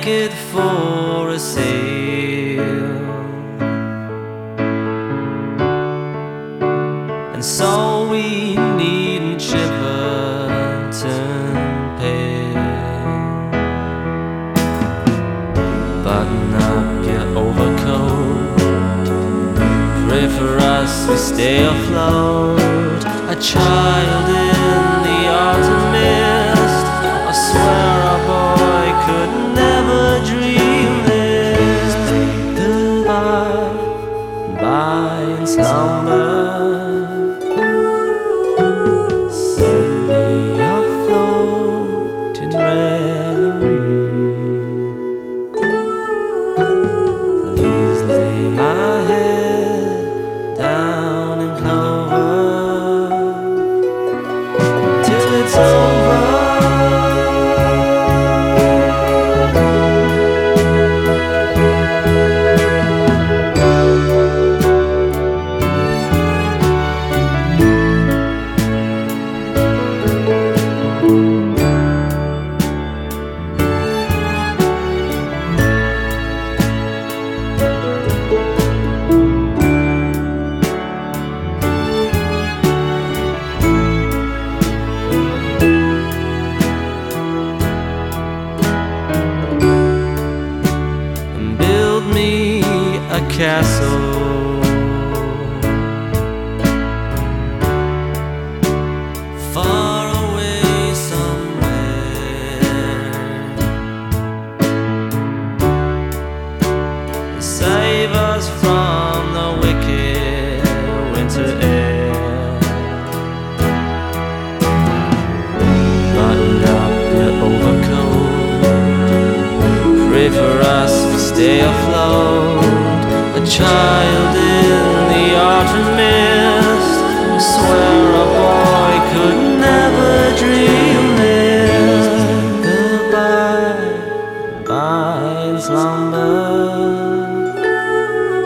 naked for a sail, and so we needn't shiver, turn pale. Button up your overcoat, pray for us we stay afloat. A child in the autumn mist, I swear our boy could never dream this. Goodbye, bye in slumber, set me afloat in reverie. Please lay my head down in clover till it's over. A castle far away somewhere, save us from the wicked winter air. Button up your overcoat, pray for us to stay afloat. A child in the autumn mist, I swear a boy could never dream this. Goodbye, bye in slumber,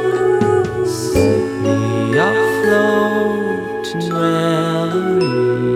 set me afloat in reverie.